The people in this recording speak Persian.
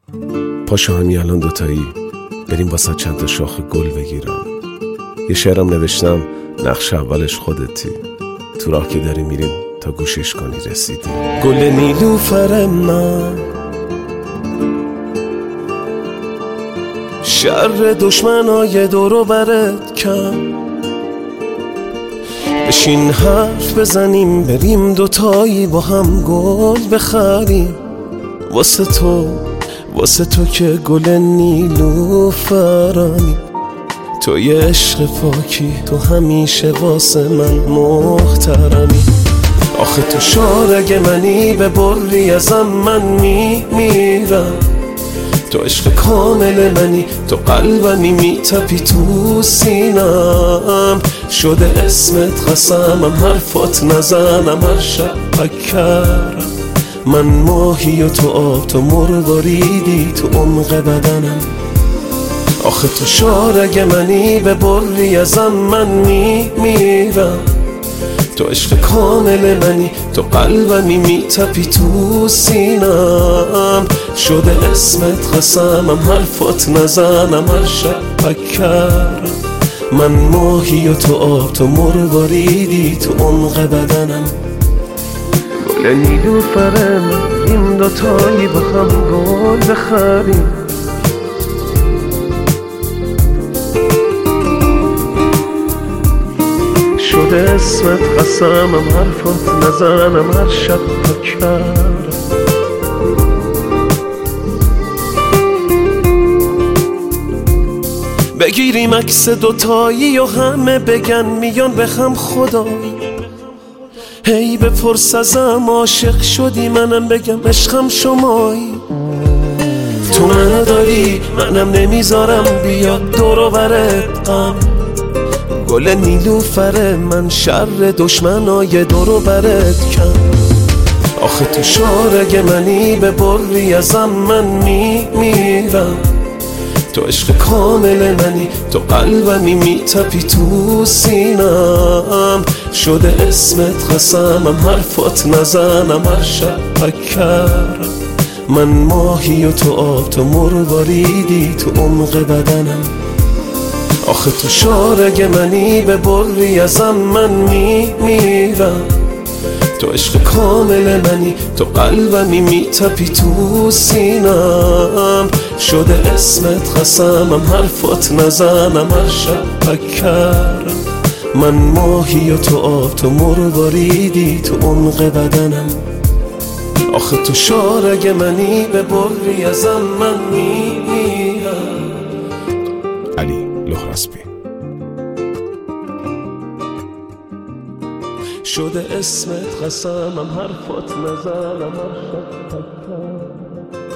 پاشو همین الان دوتایی بریم واسه چند تا شاخ گل بگیرم. یه شعرم نوشتم نقش اولش خودتی، تو راه که داری میریم تا گوشش کنی رسیدی. گل نیلوفر من، شر دشمنای دورو برت کم، بشین حرف بزنیم بریم دوتایی با هم گل بخریم. واسه تو که گل نیلوفرانی، تو یه عشق پاکی، تو همیشه واسه من محترمی. آخه تو شارگ منی، به بری ازم من میمیرم. تو عشق کامل منی، تو قلبمی میتپی تو سینم. شده اسمت قسمم، حرفات نزنم هر شب بکرم. من ماهی و تو آب، تو مرواریدی تو عمق بدنم. آخه تو شارگ منی، به بری ازم من میمیرم. تو عشق کامل منی، تو قلبمی میتپی تو سینم. شده اسمت قسمم، حرفات نزنم هر شب بکرم. من ماهی و تو آب، تو مرواریدی تو عمق بدنم. گل نیلوفر من، این دوتایی با هم گل بخریم. شده اسمت قسمم، حرفات نزنم هر شب بکرم. بگیریم عکس دوتایی و همه بگن میان به هم خدایی. هی بپرس ازم عاشق شدی، منم بگم عشقم شمایی. تو منو داری منم نمیذارم بیاد دورو برت غم. گل نیلوفر من، شر دشمنای دورو برت کم. آخه تو شارگ منی، به بری ازم من میمیرم. تو عشق کامل منی، تو قلبمی میتپی تو سینم. شده اسمت قسمم، حرفات نزنم هر شب بکرم. من ماهی و تو آب، تو مرواریدی تو عمق بدنم. آخه تو شارگ منی، به بری ازم من میمیرم. تو عشق کامل منی، تو قلبمی میتپی تو سینم. شده اسمت قسمم، حرفات نزنم هر شب بکرم. من ماهی و تو آب، تو مرواریدی تو عمق بدنم. آخه تو شارگ منی، به بری ازم من میمیرم. علی لهرسبی. شده اسمت قسمم، حرفات نزنم هر شب بکرم.